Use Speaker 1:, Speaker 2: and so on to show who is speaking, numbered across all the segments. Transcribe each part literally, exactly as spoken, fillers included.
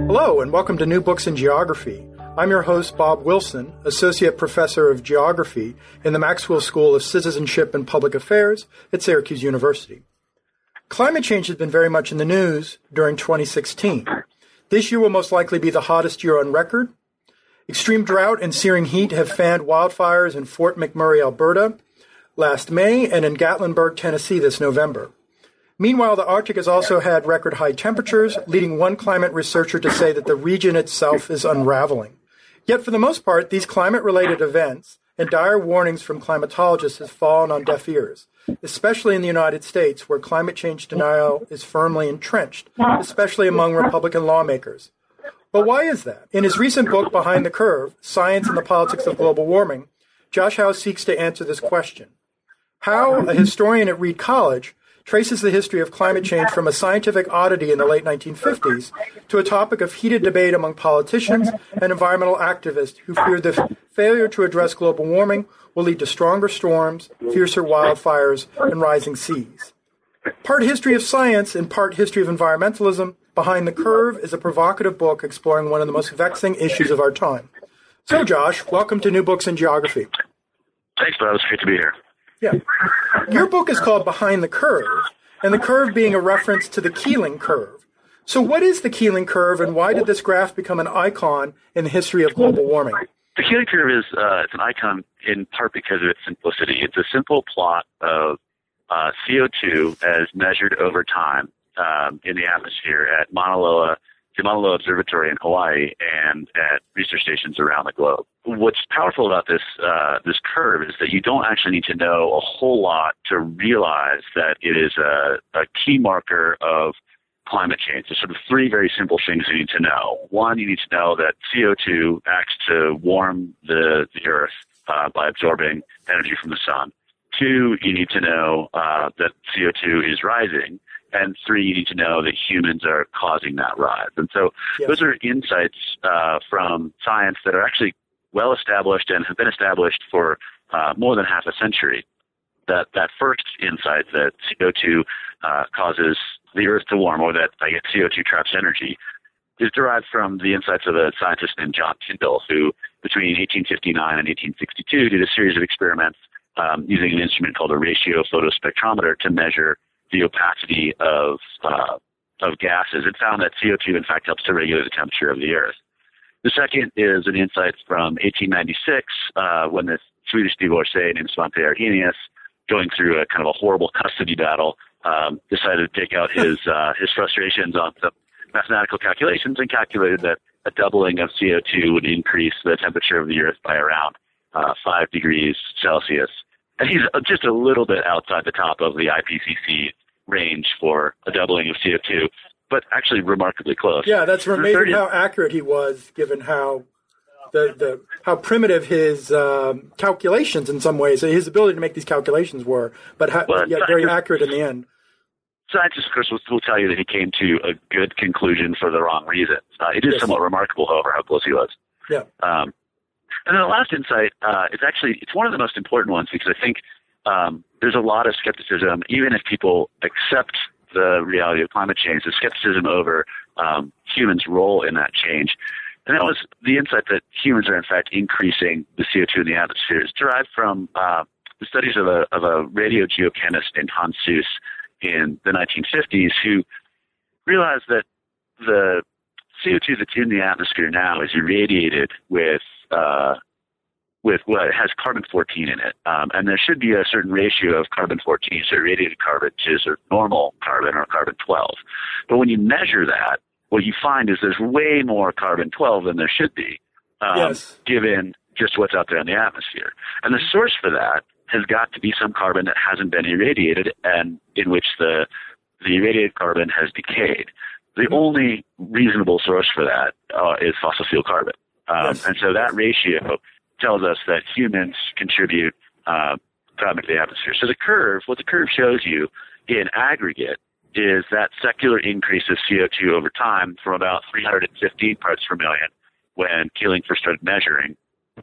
Speaker 1: Hello, and welcome to New Books in Geography. I'm your host, Bob Wilson, Associate Professor of Geography in the Maxwell School of Citizenship and Public Affairs at Syracuse University. Climate change has been very much in the news during twenty sixteen. This year will most likely be the hottest year on record. Extreme drought and searing heat have fanned wildfires in Fort McMurray, Alberta, last May, and in Gatlinburg, Tennessee this November. Meanwhile, the Arctic has also had record high temperatures, leading one climate researcher to say that the region itself is unraveling. Yet for the most part, these climate-related events and dire warnings from climatologists have fallen on deaf ears, especially in the United States, where climate change denial is firmly entrenched, especially among Republican lawmakers. But why is that? In his recent book, Behind the Curve, Science and the Politics of Global Warming, Josh Howe seeks to answer this question. Howe, a historian at Reed College, traces the history of climate change from a scientific oddity in the late nineteen fifties to a topic of heated debate among politicians and environmental activists who feared the f- failure to address global warming will lead to stronger storms, fiercer wildfires, and rising seas. Part history of science and part history of environmentalism, Behind the Curve is a provocative book exploring one of the most vexing issues of our time. So, Josh, welcome to New Books in Geography.
Speaker 2: Thanks, Bob. It's great to be here.
Speaker 1: Yeah. Your book is called Behind the Curve, and the curve being a reference to the Keeling curve. So what is the Keeling curve, and why did this graph become an icon in the history of global warming?
Speaker 2: The Keeling curve is uh, it's an icon in part because of its simplicity. It's a simple plot of uh, C O two as measured over time um, in the atmosphere at Mauna Loa, the Mauna Loa Observatory in Hawaii, and at research stations around the globe. What's powerful about this uh, this curve is that you don't actually need to know a whole lot to realize that it is a, a key marker of climate change. There's sort of three very simple things you need to know. One, you need to know that C O two acts to warm the, the Earth uh, by absorbing energy from the sun. Two, you need to know uh, that C O two is rising. And three, you need to know that humans are causing that rise. And so yes. Those are insights uh, from science that are actually well established and have been established for uh, more than half a century. That that first insight that C O two uh, causes the Earth to warm, or that I guess C O two traps energy, is derived from the insights of a scientist named John Tyndall, who between eighteen fifty-nine and eighteen sixty-two did a series of experiments um, using an instrument called a ratio photospectrometer to measure the opacity of uh, of gases. It found that C O two, in fact, helps to regulate the temperature of the Earth. The second is an insight from eighteen ninety-six, uh, when this Swedish divorcee named Svante Arrhenius, going through a kind of a horrible custody battle, um, decided to take out his uh, his frustrations on some mathematical calculations and calculated that a doubling of C O two would increase the temperature of the Earth by around uh, five degrees Celsius. And he's just a little bit outside the top of the I P C C range for a doubling of C O two, but actually remarkably close.
Speaker 1: Yeah, that's amazing how accurate he was, given how the, the how primitive his um, calculations in some ways, his ability to make these calculations were, but how,
Speaker 2: well,
Speaker 1: yet very accurate in the end.
Speaker 2: Scientists, of course, will, will tell you that he came to a good conclusion for the wrong reasons. Uh, it is yes. somewhat remarkable, however, how close he was.
Speaker 1: Yeah.
Speaker 2: Um, And then the last insight uh, is actually, it's one of the most important ones because I think um, there's a lot of skepticism, even if people accept the reality of climate change, the skepticism over um, humans' role in that change. And that was the insight that humans are, in fact, increasing the C O two in the atmosphere. It's derived from uh, the studies of a, of a radio geochemist named Hans Suess in the nineteen fifties, who realized that the C O two that's in the atmosphere now is irradiated with Uh, with what well, has carbon fourteen in it. Um, and there should be a certain ratio of carbon fourteen, so irradiated carbon, to sort of normal carbon or carbon twelve. But when you measure that, what you find is there's way more carbon twelve than there should be, um,
Speaker 1: yes.
Speaker 2: given just what's out there in the atmosphere. And the source for that has got to be some carbon that hasn't been irradiated and in which the, the irradiated carbon has decayed. The mm-hmm. only reasonable source for that uh, is fossil fuel carbon. Um, yes. And so that ratio tells us that humans contribute uh, carbon to the atmosphere. So the curve, what the curve shows you in aggregate is that secular increase of C O two over time from about three hundred fifteen parts per million when Keeling first started measuring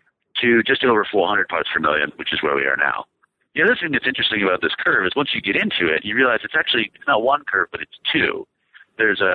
Speaker 2: to just over four hundred parts per million, which is where we are now. The other thing that's interesting about this curve is once you get into it, you realize it's actually it's not one curve, but it's two. There's a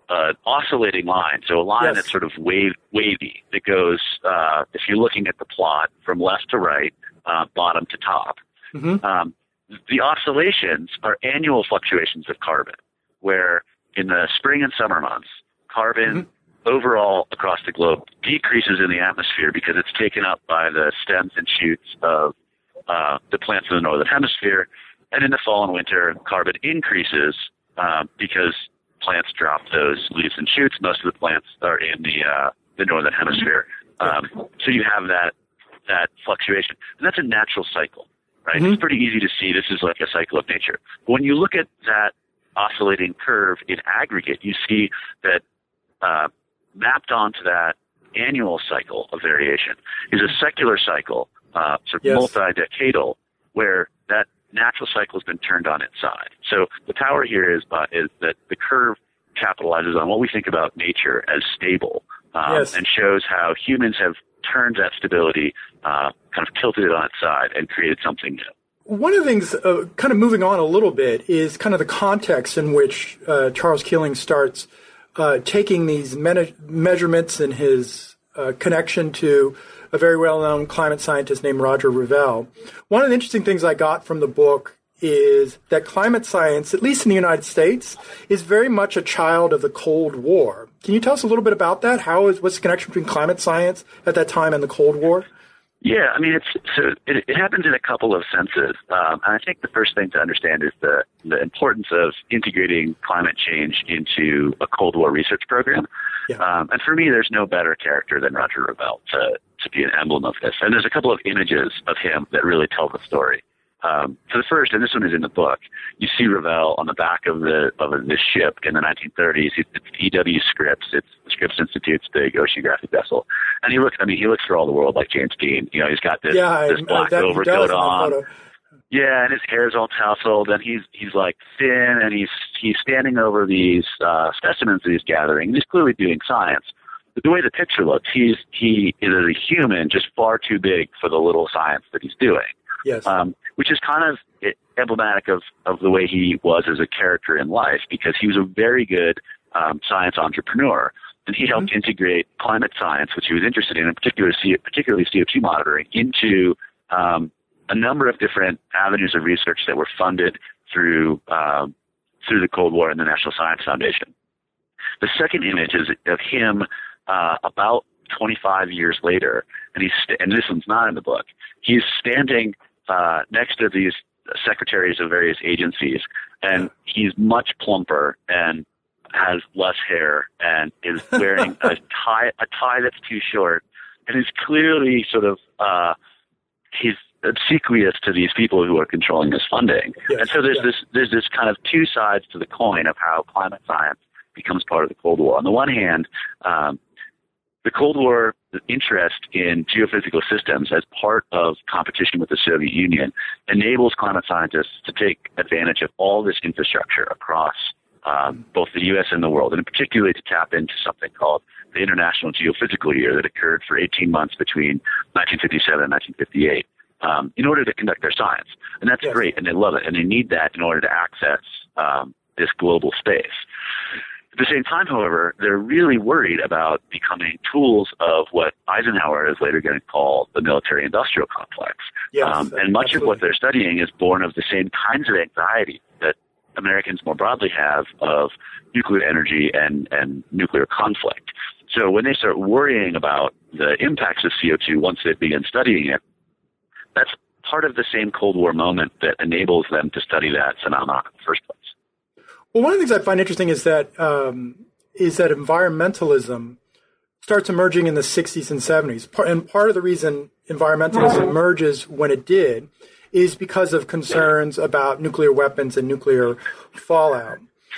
Speaker 2: an oscillating line, so a line
Speaker 1: yes.
Speaker 2: that's sort of wave, wavy, that goes, uh, if you're looking at the plot, from left to right, uh, bottom to top.
Speaker 1: Mm-hmm.
Speaker 2: Um, the oscillations are annual fluctuations of carbon, where in the spring and summer months, carbon mm-hmm. overall across the globe decreases in the atmosphere because it's taken up by the stems and shoots of uh, the plants in the northern hemisphere. And in the fall and winter, carbon increases uh, because plants drop those leaves and shoots. Most of the plants are in the uh, the northern hemisphere, um, so you have that that fluctuation, and that's a natural cycle, right? Mm-hmm. It's pretty easy to see this is like a cycle of nature. But when you look at that oscillating curve in aggregate, you see that uh, mapped onto that annual cycle of variation is a secular cycle, uh, sort of yes. multi-decadal, where that natural cycle has been turned on its side. So the power here is, uh, is that the curve capitalizes on what we think about nature as stable, um, yes. and shows how humans have turned that stability, uh, kind of tilted it on its side and created something new.
Speaker 1: One of the things, uh, kind of moving on a little bit, is kind of the context in which uh, Charles Keeling starts uh, taking these me- measurements and his uh, connection to a very well-known climate scientist named Roger Revelle. One of the interesting things I got from the book is that climate science, at least in the United States, is very much a child of the Cold War. Can you tell us a little bit about that? How is what's the connection between climate science at that time and the Cold War?
Speaker 2: Yeah, I mean, it's so it, it happens in a couple of senses. Um, and I think the first thing to understand is the, the importance of integrating climate change into a Cold War research program. Yeah. Um, and for me, there's no better character than Roger Revelle to, to be an emblem of this. And there's a couple of images of him that really tell the story. Um, so the first, and this one is in the book, you see Revelle on the back of the of this ship in the nineteen thirties. It's E W Scripps. It's the Scripps Institute's big oceanographic vessel. And he looks, I mean, he looks for all the world like James Dean. You know, he's got this,
Speaker 1: yeah,
Speaker 2: this black
Speaker 1: that
Speaker 2: overcoat on. Yeah, and his hair's all tousled, and he's he's like thin, and he's he's standing over these uh, specimens that he's gathering. And he's clearly doing science. But the way the picture looks, he's he is a human just far too big for the little science that he's doing.
Speaker 1: Yes.
Speaker 2: Um, which is kind of emblematic of, of the way he was as a character in life, because he was a very good um, science entrepreneur, and he helped mm-hmm. integrate climate science, which he was interested in, in particular, particularly C O two monitoring, into um, a number of different avenues of research that were funded through um, through the Cold War and the National Science Foundation. The second image is of him uh, about twenty-five years later, and he's st- and this one's not in the book. He's standing Uh, next to these secretaries of various agencies, and he's much plumper and has less hair and is wearing a tie a tie that's too short, and is clearly sort of uh, he's obsequious to these people who are controlling his funding. Yes, and so there's yes. this there's this kind of two sides to the coin of how climate science becomes part of the Cold War. On the one hand, um, the Cold War interest in geophysical systems as part of competition with the Soviet Union enables climate scientists to take advantage of all this infrastructure across um, both the U S and the world, and particularly to tap into something called the International Geophysical Year that occurred for eighteen months between nineteen fifty-seven and nineteen fifty-eight um, in order to conduct their science. And that's yes. great, and they love it, and they need that in order to access um, this global space. At the same time, however, they're really worried about becoming tools of what Eisenhower is later going to call the military-industrial complex.
Speaker 1: Yes,
Speaker 2: um, and much absolutely. of what they're studying is born of the same kinds of anxiety that Americans more broadly have of nuclear energy and, and nuclear conflict. So when they start worrying about the impacts of C O two once they begin studying it, that's part of the same Cold War moment that enables them to study that phenomenon in the first place.
Speaker 1: Well, one of the things I find interesting is that um, is that environmentalism starts emerging in the sixties and seventies. And part of the reason environmentalism emerges when it did is because of concerns about nuclear weapons and nuclear fallout.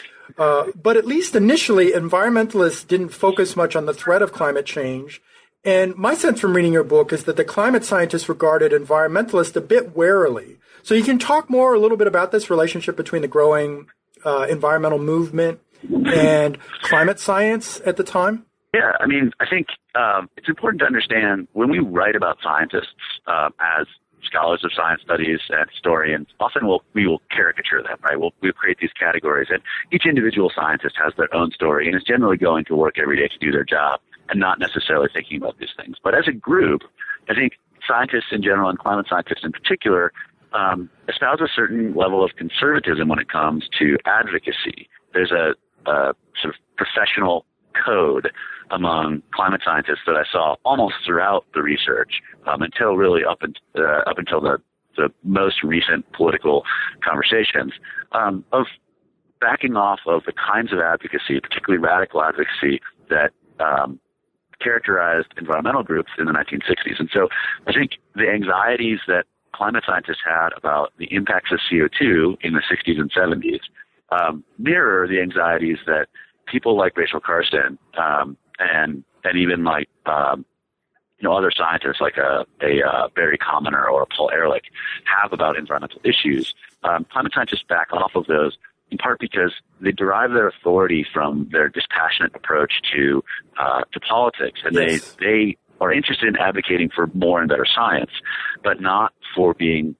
Speaker 1: Uh, but at least initially, environmentalists didn't focus much on the threat of climate change. And my sense from reading your book is that the climate scientists regarded environmentalists a bit warily. So you can talk more a little bit about this relationship between the growing Uh, environmental movement and climate science at the time?
Speaker 2: Yeah, I mean, I think um, it's important to understand when we write about scientists uh, as scholars of science studies and historians, often we'll, we will caricature them, right? We'll, we'll create these categories, and each individual scientist has their own story and is generally going to work every day to do their job and not necessarily thinking about these things. But as a group, I think scientists in general and climate scientists in particular um, espouse a certain level of conservatism when it comes to advocacy. There's a, a sort of professional code among climate scientists that I saw almost throughout the research um, until really up, in, uh, up until the, the most recent political conversations um, of backing off of the kinds of advocacy, particularly radical advocacy, that um, characterized environmental groups in the nineteen sixties. And so I think the anxieties that climate scientists had about the impacts of C O two in the sixties and seventies um, mirror the anxieties that people like Rachel Carson um, and and even like um, you know other scientists like a, a, a Barry Commoner or a Paul Ehrlich have about environmental issues. Um, climate scientists back off of those in part because they derive their authority from their dispassionate approach to uh, to politics, and yes. they they are interested in advocating for more and better science, but not for being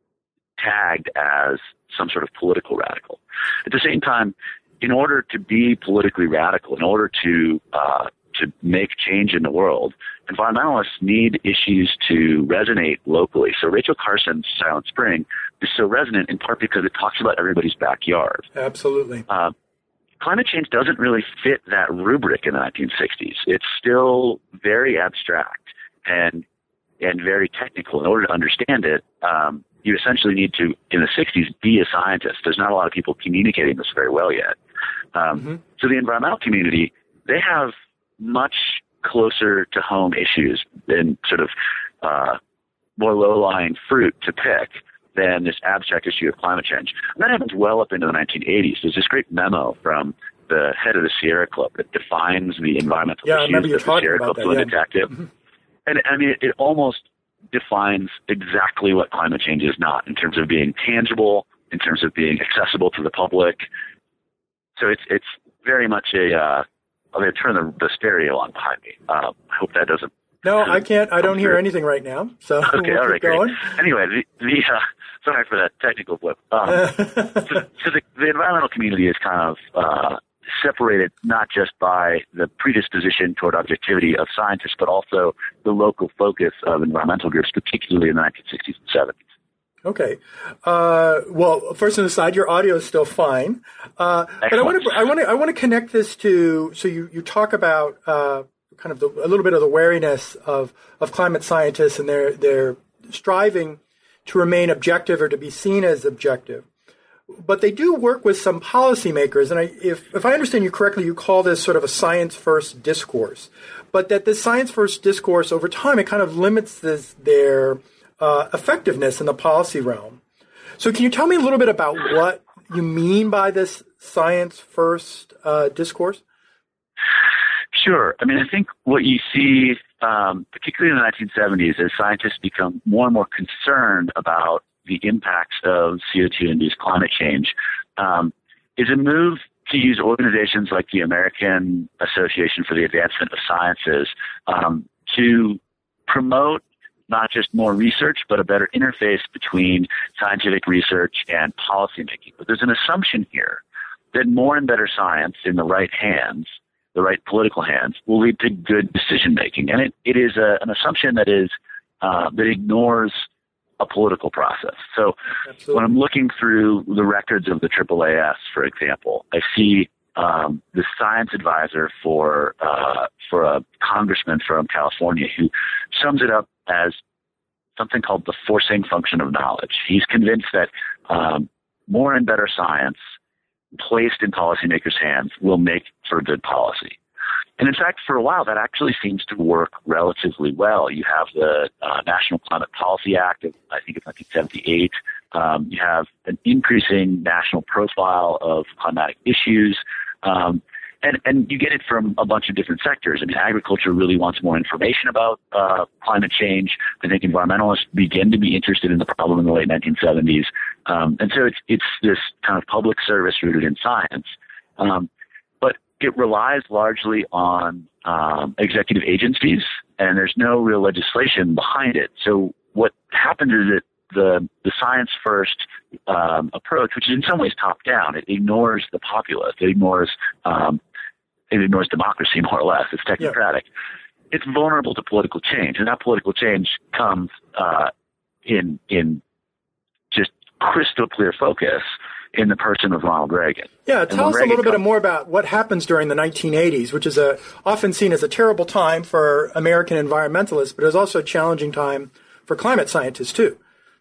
Speaker 2: tagged as some sort of political radical. At the same time, in order to be politically radical, in order to uh, to make change in the world, environmentalists need issues to resonate locally. So Rachel Carson's Silent Spring is so resonant in part because it talks about everybody's backyard.
Speaker 1: Absolutely.
Speaker 2: Uh, climate change doesn't really fit that rubric in the nineteen sixties. It's still very abstract and and very technical. In order to understand it, um, you essentially need to, in the sixties, be a scientist. There's not a lot of people communicating this very well yet. Um, mm-hmm. So the environmental community, they have much closer to home issues and sort of uh, more low-lying fruit to pick than this abstract issue of climate change. And that happens well up into the nineteen eighties. There's this great memo from the head of the Sierra Club that defines the environmental
Speaker 1: yeah,
Speaker 2: issues that the Sierra Club's going to tackle. Mm-hmm. And I mean, it, it almost defines exactly what climate change is not in terms of being tangible, in terms of being accessible to the public. So it's it's very much a. Uh, I'm going to turn the, the stereo on behind me. Uh, I hope that doesn't.
Speaker 1: No, I can't. I don't hear anything right now. So
Speaker 2: okay,
Speaker 1: we'll
Speaker 2: all right,
Speaker 1: keep going.
Speaker 2: Great. Anyway, the, the uh, sorry for that technical blip. Um, so so the, the environmental community is kind of uh, separated not just by the predisposition toward objectivity of scientists, but also the local focus of environmental groups, particularly in the nineteen sixties and seventies.
Speaker 1: Okay. Uh, well, first on the side, your audio is still fine. Uh, but I want to, I want to, I want to connect this to, so you, you talk about, uh, kind of the, a little bit of the wariness of, of climate scientists and their, their striving to remain objective or to be seen as objective. But they do work with some policymakers. And I, if, if I understand you correctly, you call this sort of a science first discourse, but that this science first discourse over time, it kind of limits this, their, Uh, effectiveness in the policy realm. So can you tell me a little bit about what you mean by this science-first uh, discourse?
Speaker 2: Sure. I mean, I think what you see, um, particularly in the nineteen seventies, as scientists become more and more concerned about the impacts of C O two-induced climate change, um, is a move to use organizations like the American Association for the Advancement of Sciences um, to promote not just more research, but a better interface between scientific research and policymaking. But there's an assumption here that more and better science in the right hands, the right political hands, will lead to good decision-making. And it, it is a, an assumption that is uh, that ignores a political process. So Absolutely. When I'm looking through the records of the triple A S, for example, I see um, the science advisor for uh, for a congressman from California who sums it up as something called the forcing function of knowledge. He's convinced that um, more and better science placed in policymakers' hands will make for good policy. And in fact, for a while, that actually seems to work relatively well. You have the uh, National Climate Policy Act of, I think it's nineteen seventy-eight. Um, you have an increasing national profile of climatic issues. Um, And, and you get it from a bunch of different sectors. I mean, agriculture really wants more information about uh, climate change. I think environmentalists begin to be interested in the problem in the late nineteen seventies. Um, and so it's it's this kind of public service rooted in science. Um, but it relies largely on um, executive agencies, and there's no real legislation behind it. So what happens is that the the science first um, approach, which is in some ways top down, it ignores the populace, it ignores um, it ignores democracy more or less. It's technocratic. Yeah. It's vulnerable to political change, and that political change comes uh, in in just crystal clear focus in the person of Ronald Reagan.
Speaker 1: Yeah, tell us Reagan a little bit more about what happens during the nineteen eighties, which is a, often seen as a terrible time for American environmentalists, but is also a challenging time for climate scientists, too.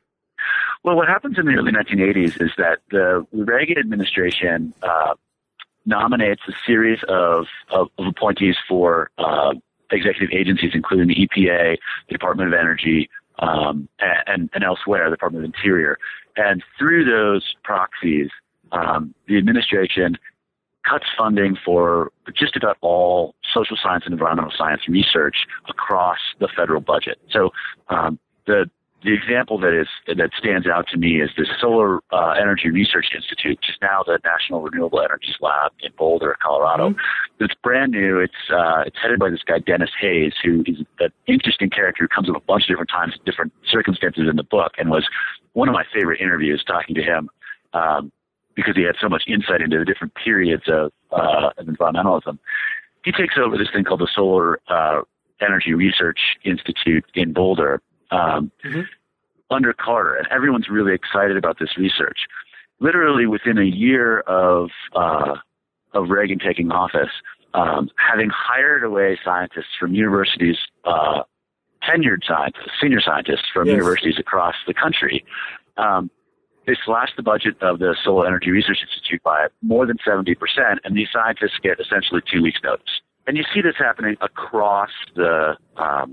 Speaker 2: Well, what happens in the early nineteen eighties is that the Reagan administration uh, nominates a series of, of, of appointees for uh, executive agencies, including the E P A, the Department of Energy, um, and, and elsewhere, the Department of Interior. And through those proxies, um, the administration cuts funding for just about all social science and environmental science research across the federal budget. So um, the the example that is that stands out to me is the Solar uh, Energy Research Institute, which is now the National Renewable Energies Lab in Boulder, Colorado. Mm-hmm. It's brand new. It's uh, it's headed by this guy Dennis Hayes, who is an interesting character who comes up a bunch of different times, different circumstances in the book, and was one of my favorite interviews talking to him um, because he had so much insight into the different periods of, uh, of environmentalism. He takes over this thing called the Solar uh, Energy Research Institute in Boulder. Um, mm-hmm. under Carter, and everyone's really excited about this research. Literally within a year of uh, of Reagan taking office, um, having hired away scientists from universities, uh, tenured scientists, senior scientists from yes. universities across the country, um, they slashed the budget of the Solar Energy Research Institute by more than seventy percent, and these scientists get essentially two weeks' notice. And you see this happening across the um,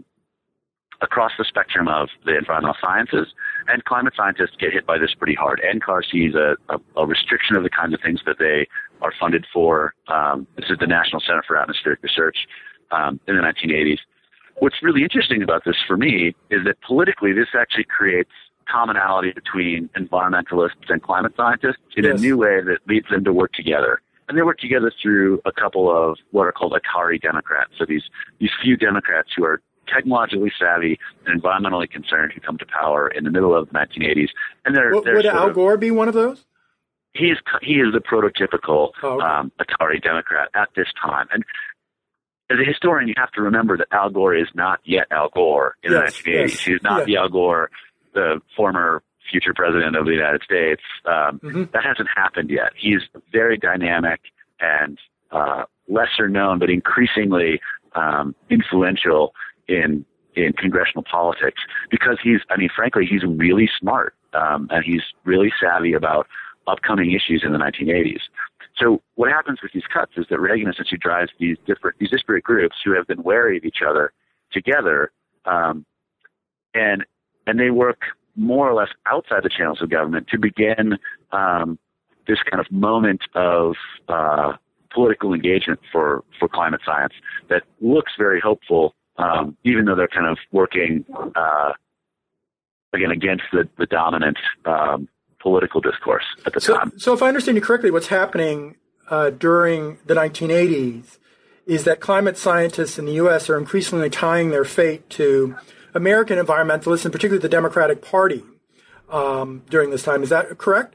Speaker 2: across the spectrum of the environmental sciences, and climate scientists get hit by this pretty hard. N C A R sees a, a, a restriction of the kinds of things that they are funded for. Um, this is the National Center for Atmospheric Research um, in the nineteen eighties. What's really interesting about this for me is that politically this actually creates commonality between environmentalists and climate scientists in yes. a new way that leads them to work together. And they work together through a couple of what are called Atari Democrats. So these, these few Democrats who are technologically savvy and environmentally concerned who come to power in the middle of the nineteen eighties. And they're,
Speaker 1: would,
Speaker 2: they're
Speaker 1: would Al Gore of, be one of those?
Speaker 2: He is he is the prototypical
Speaker 1: oh, okay.
Speaker 2: um, Atari Democrat at this time. And as a historian, you have to remember that Al Gore is not yet Al Gore in yes, the nineteen eighties. Yes. He's not yeah. the Al Gore, the former future president of the United States. Um, mm-hmm. That hasn't happened yet. He's very dynamic and uh, lesser known, but increasingly um, influential in in congressional politics because he's, I mean, frankly, he's really smart um, and he's really savvy about upcoming issues in the nineteen eighties. So what happens with these cuts is that Reagan essentially drives these different, these disparate groups who have been wary of each other together, um, and and they work more or less outside the channels of government to begin um, this kind of moment of uh, political engagement for, for climate science that looks very hopeful. Um, even though they're kind of working, uh, again, against the, the dominant um, political discourse at the
Speaker 1: so,
Speaker 2: time.
Speaker 1: So if I understand you correctly, what's happening uh, during the nineteen eighties is that climate scientists in the U S are increasingly tying their fate to American environmentalists, and particularly the Democratic Party um, during this time. Is that correct?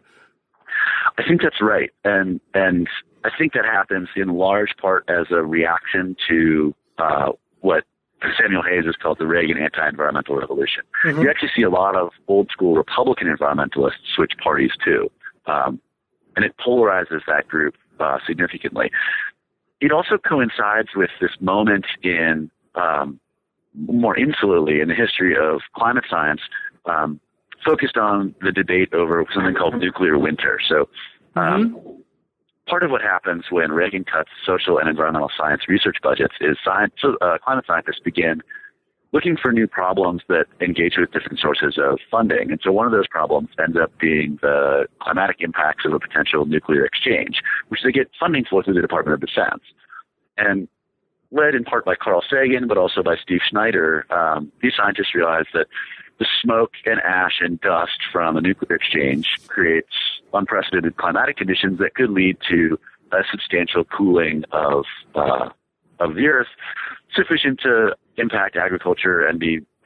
Speaker 2: I think that's right. And, and I think that happens in large part as a reaction to uh, what Samuel Hayes has called the Reagan anti-environmental revolution. Mm-hmm. You actually see a lot of old-school Republican environmentalists switch parties, too. Um, and it polarizes that group uh, significantly. It also coincides with this moment in, um, more insularly in the history of climate science, um, focused on the debate over something called nuclear winter. So um, mm-hmm. part of what happens when Reagan cuts social and environmental science research budgets is science, uh, climate scientists begin looking for new problems that engage with different sources of funding. And so one of those problems ends up being the climatic impacts of a potential nuclear exchange, which they get funding for through the Department of Defense. And led in part by Carl Sagan, but also by Steve Schneider, um, these scientists realized that the smoke and ash and dust from a nuclear exchange creates unprecedented climatic conditions that could lead to a substantial cooling of uh, of the earth, sufficient to impact agriculture and be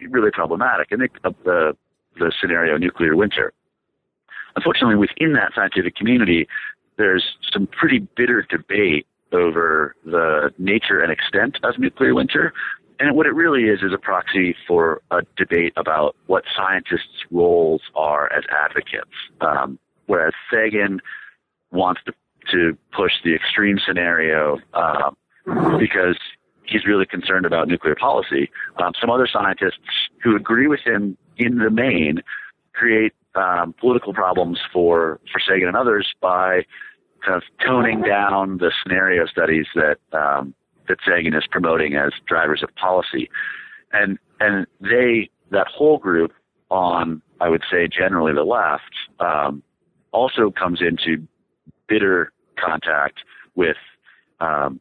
Speaker 2: really problematic. And uh, the the scenario nuclear winter. Unfortunately, within that scientific community, there's some pretty bitter debate over the nature and extent of nuclear winter. And what it really is is a proxy for a debate about what scientists' roles are as advocates. Um, whereas Sagan wants to, to push the extreme scenario uh, because he's really concerned about nuclear policy. Um, some other scientists who agree with him in the main create um, political problems for, for Sagan and others by kind of toning down the scenario studies that um, that Sagan is promoting as drivers of policy. And and they, that whole group on, I would say, generally the left, um, also comes into bitter contact with, um,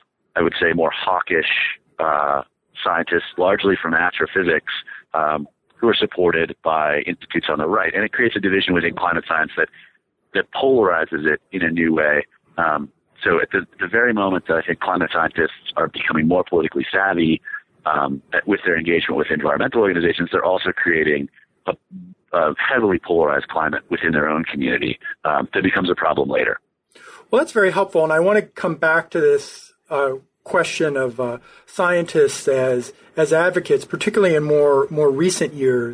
Speaker 2: I would say, more hawkish uh, scientists, largely from astrophysics, um, who are supported by institutes on the right. And it creates a division within climate science that, that polarizes it in a new way. Um, So at the, the very moment that I think climate scientists are becoming more politically savvy um, with their engagement with environmental organizations, they're also creating a, a heavily polarized climate within their own community um, that becomes a problem later.
Speaker 1: Well, that's very helpful, and I want to come back to this uh, question of uh, scientists as as advocates, particularly in more more recent years.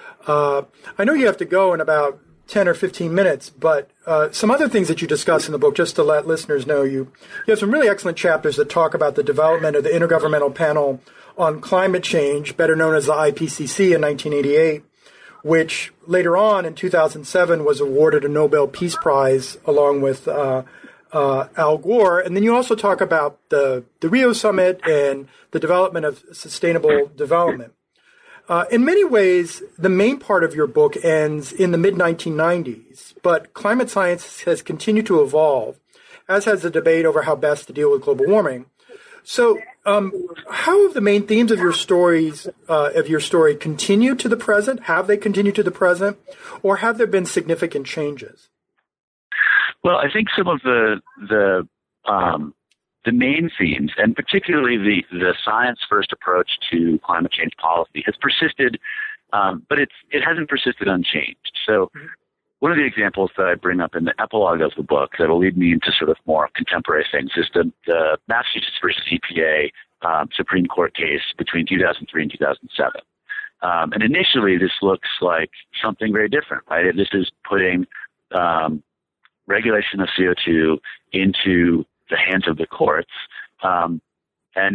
Speaker 1: Uh, I know you have to go in about ten or fifteen minutes, but uh, some other things that you discuss in the book, just to let listeners know, you, you have some really excellent chapters that talk about the development of the Intergovernmental Panel on Climate Change, better known as the I P C C in nineteen eighty-eight, which later on in two thousand seven was awarded a Nobel Peace Prize along with uh, uh, Al Gore. And then you also talk about the, the Rio Summit and the development of sustainable development. Uh, in many ways, the main part of your book ends in the mid nineteen nineties, but climate science has continued to evolve, as has the debate over how best to deal with global warming. So, um, how have the main themes of your stories, uh, of your story continued to the present? Have they continued to the present, or have there been significant changes?
Speaker 2: Well, I think some of the the um, the main themes, and particularly the, the science-first approach to climate change policy, has persisted, um, but it's it hasn't persisted unchanged. So one of the examples that I bring up in the epilogue of the book that will lead me into sort of more contemporary things is the, the Massachusetts versus E P A um, Supreme Court case between two thousand three and two thousand seven. Um, and initially, this looks like something very different, right? This is putting um, regulation of C O two into the hands of the courts, um, and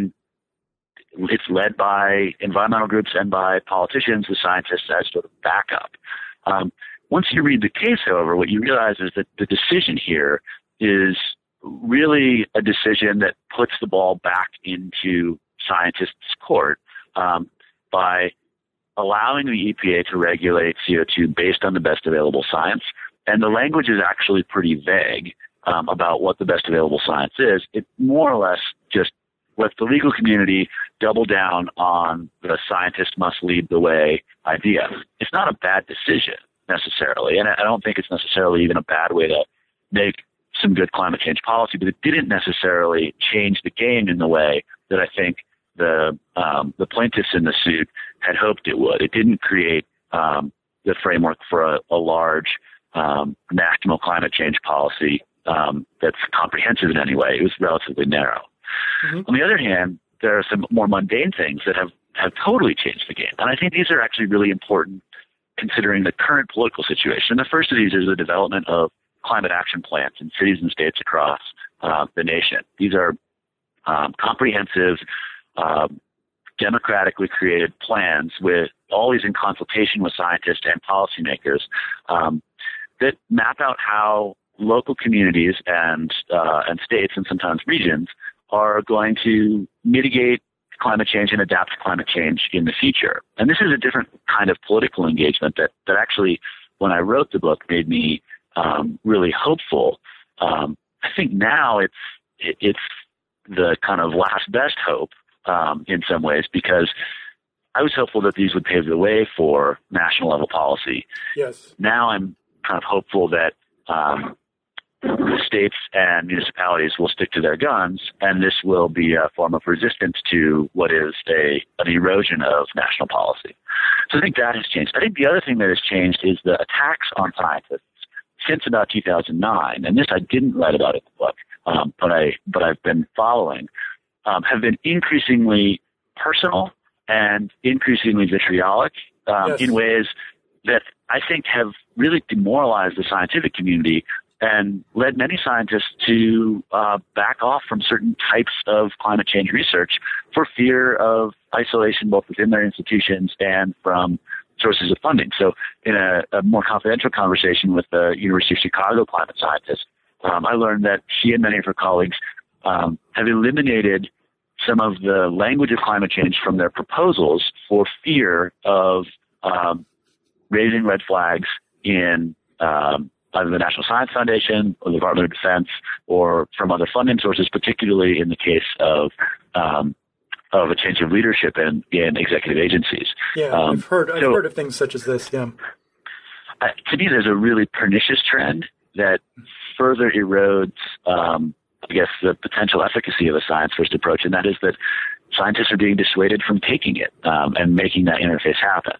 Speaker 2: it's led by environmental groups and by politicians, the scientists, as sort of backup. Um, once you read the case, however, what you realize is that the decision here is really a decision that puts the ball back into scientists' court um, by allowing the E P A to regulate C O two based on the best available science. And the language is actually pretty vague Um, about what the best available science is. It more or less just lets the legal community double down on the scientist must lead the way idea. It's not a bad decision necessarily, and I don't think it's necessarily even a bad way to make some good climate change policy, but it didn't necessarily change the game in the way that I think the um, the plaintiffs in the suit had hoped it would. It didn't create um, the framework for a, a large um, national climate change policy Um, that's comprehensive in any way. It was relatively narrow. Mm-hmm. On the other hand, there are some more mundane things that have, have totally changed the game. And I think these are actually really important considering the current political situation. And the first of these is the development of climate action plans in cities and states across uh, the nation. These are um, comprehensive, um, democratically created plans with always in consultation with scientists and policymakers um, that map out how local communities and uh, and states and sometimes regions are going to mitigate climate change and adapt to climate change in the future. And this is a different kind of political engagement that, that actually, when I wrote the book, made me um, really hopeful. Um, I think now it's it, it's the kind of last best hope um, in some ways, because I was hopeful that these would pave the way for national level policy.
Speaker 1: Yes.
Speaker 2: Now I'm kind of hopeful that um, states and municipalities will stick to their guns, and this will be a form of resistance to what is a an erosion of national policy. So I think that has changed. I think the other thing that has changed is the attacks on scientists since about two thousand nine, and this I didn't write about in the book, um, but I but I've been following, um, have been increasingly personal and increasingly vitriolic um,
Speaker 1: yes.
Speaker 2: in ways that I think have really demoralized the scientific community and led many scientists to uh, back off from certain types of climate change research for fear of isolation both within their institutions and from sources of funding. So in a, a more confidential conversation with the University of Chicago climate scientist, um, I learned that she and many of her colleagues um, have eliminated some of the language of climate change from their proposals for fear of um, raising red flags in um, either the National Science Foundation or the Department of Defense or from other funding sources, particularly in the case of um, of a change of leadership in, in executive agencies.
Speaker 1: Yeah, um, I've heard I've
Speaker 2: so,
Speaker 1: heard of things such as this, yeah.
Speaker 2: Uh, to me, there's a really pernicious trend that further erodes, um, I guess, the potential efficacy of a science-first approach, and that is that scientists are being dissuaded from taking it um, and making that interface happen.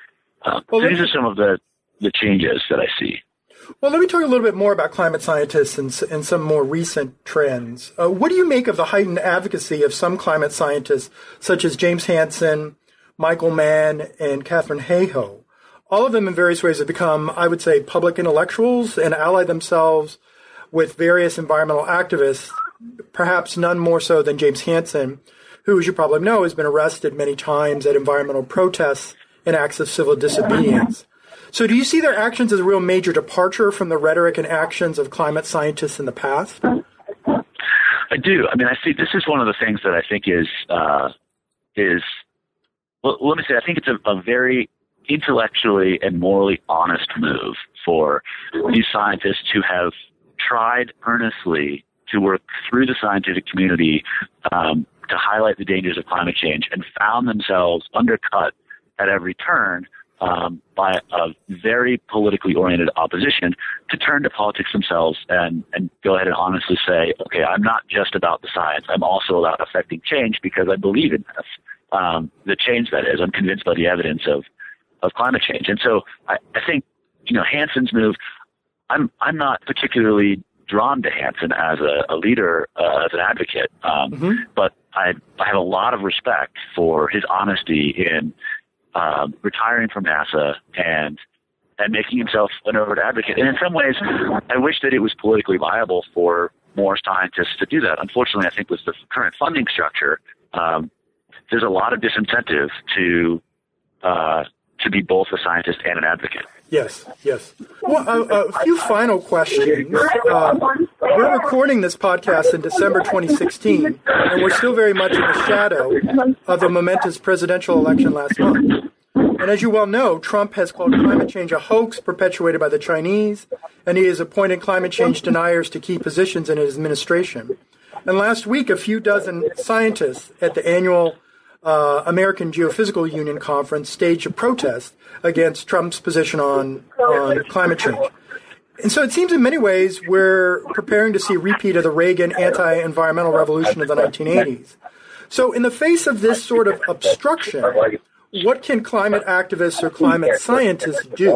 Speaker 2: Uh,
Speaker 1: well,
Speaker 2: so these are some of the, the changes that I see.
Speaker 1: Well, let me talk a little bit more about climate scientists and, and some more recent trends. Uh, what do you make of the heightened advocacy of some climate scientists, such as James Hansen, Michael Mann, and Katharine Hayhoe? All of them in various ways have become, I would say, public intellectuals and ally themselves with various environmental activists, perhaps none more so than James Hansen, who, as you probably know, has been arrested many times at environmental protests and acts of civil disobedience. So do you see their actions as a real major departure from the rhetoric and actions of climate scientists in the past?
Speaker 2: I do. I mean, I see this is one of the things that I think is, uh, is well, let me say, I think it's a, a very intellectually and morally honest move for these scientists who have tried earnestly to work through the scientific community um, to highlight the dangers of climate change and found themselves undercut at every turn Um, by a very politically oriented opposition to turn to politics themselves and, and go ahead and honestly say, okay, I'm not just about the science. I'm also about affecting change because I believe in this. Um, the change that is, I'm convinced by the evidence of, of climate change. And so I, I think, you know, Hansen's move, I'm, I'm not particularly drawn to Hansen as a, a leader, uh, as an advocate. Um, mm-hmm. but I, I have a lot of respect for his honesty in, Um, retiring from NASA and and making himself an overt advocate. And in some ways, I wish that it was politically viable for more scientists to do that. Unfortunately, I think with the current funding structure, um, there's a lot of disincentive to uh, to be both a scientist and an advocate.
Speaker 1: Yes, yes. Well, a, a few final questions. Uh, we're recording this podcast in December twenty sixteen, and we're still very much in the shadow of the momentous presidential election last month. And as you well know, Trump has called climate change a hoax perpetuated by the Chinese, and he has appointed climate change deniers to key positions in his administration. And last week, a few dozen scientists at the annual Uh, American Geophysical Union conference staged a protest against Trump's position on, on climate change. And so it seems in many ways we're preparing to see a repeat of the Reagan anti-environmental revolution of the nineteen eighties. So in the face of this sort of obstruction, what can climate activists or climate scientists do?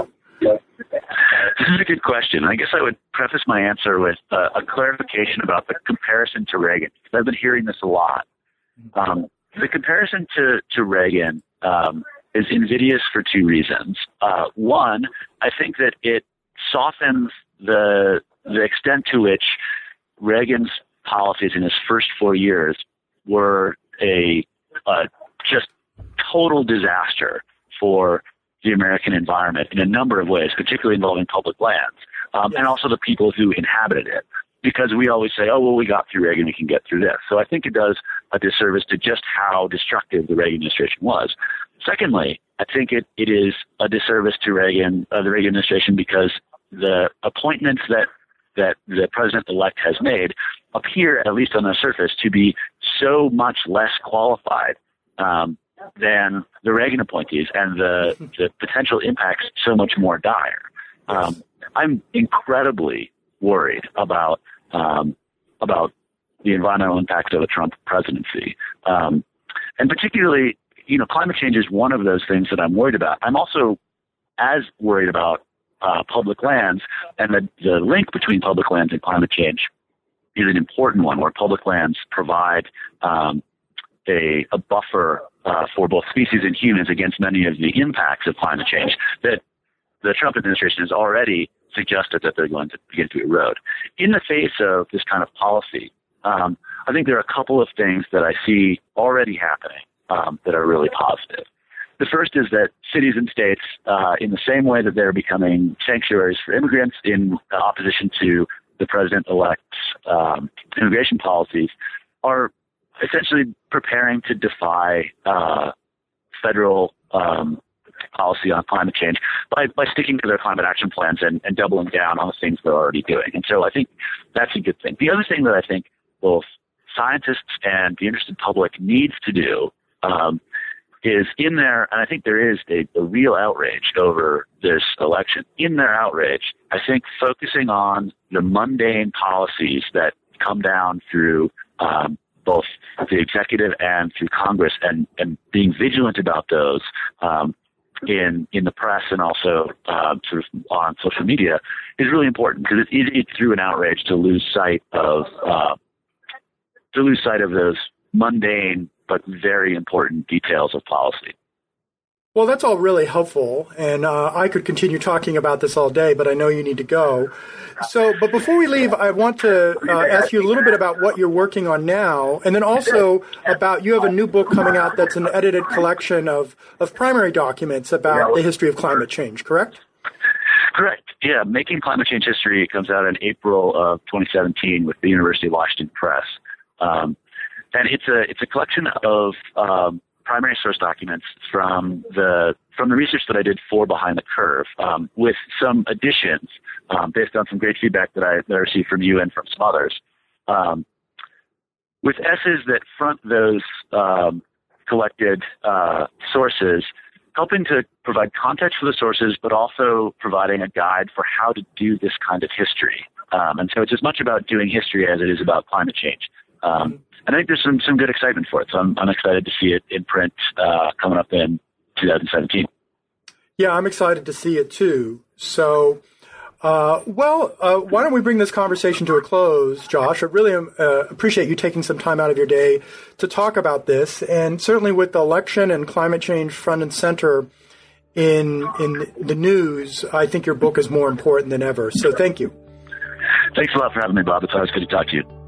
Speaker 2: This is a good question. I guess I would preface my answer with uh, a clarification about the comparison to Reagan, because I've been hearing this a lot. Um, The comparison to, to Reagan um, is invidious for two reasons. Uh, one, I think that it softens the the extent to which Reagan's policies in his first four years were a, a just total disaster for the American environment in a number of ways, particularly involving public lands, um, yes. and also the people who inhabited it. Because we always say, oh, well, we got through Reagan, we can get through this. So I think it does a disservice to just how destructive the Reagan administration was. Secondly, I think it, it is a disservice to Reagan, uh, the Reagan administration, because the appointments that, that the president-elect has made appear, at least on the surface, to be so much less qualified um, than the Reagan appointees, and the, the potential impacts so much more dire. Um, I'm incredibly worried about um, about the environmental impact of a Trump presidency. Um, and particularly, you know, climate change is one of those things that I'm worried about. I'm also as worried about uh, public lands, and the, the link between public lands and climate change is an important one, where public lands provide um, a, a buffer uh, for both species and humans against many of the impacts of climate change that the Trump administration has already suggested that they're going to begin to erode. In the face of this kind of policy, um, I think there are a couple of things that I see already happening um, that are really positive. The first is that cities and states, uh, in the same way that they're becoming sanctuaries for immigrants in opposition to the president-elect's um, immigration policies, are essentially preparing to defy uh, federal um, policy on climate change by, by sticking to their climate action plans and, and doubling down on the things they're already doing. And so I think that's a good thing. The other thing that I think both scientists and the interested public needs to do um, is in their, and I think there is a, a real outrage over this election. In their outrage, I think focusing on the mundane policies that come down through um, both the executive and through Congress, and, and being vigilant about those um, in in the press and also uh, sort of on social media is really important, because it's easy through an outrage to lose sight of uh, to lose sight of those mundane but very important details of policy.
Speaker 1: Well, that's all really helpful, and uh, I could continue talking about this all day, but I know you need to go. So, but before we leave, I want to uh, ask you a little bit about what you're working on now, and then also about, you have a new book coming out that's an edited collection of, of primary documents about the history of climate change, correct?
Speaker 2: Correct. Yeah, Making Climate Change History comes out in April of twenty seventeen with the University of Washington Press. Um, and it's a it's a collection of um, primary source documents from the from the research that I did for Behind the Curve, um, with some additions um, based on some great feedback that I, that I received from you and from some others, um, with essays that front those um, collected uh, sources, helping to provide context for the sources, but also providing a guide for how to do this kind of history. Um, and so it's as much about doing history as it is about climate change. Um, and I think there's some, some good excitement for it. So I'm, I'm excited to see it in print uh, coming up in two thousand seventeen.
Speaker 1: Yeah, I'm excited to see it too. So, uh, well, uh, why don't we bring this conversation to a close, Josh? I really uh, appreciate you taking some time out of your day to talk about this. And certainly with the election and climate change front and center in in the news, I think your book is more important than ever. So thank you.
Speaker 2: Thanks a lot for having me, Bob. It's always good to talk to you.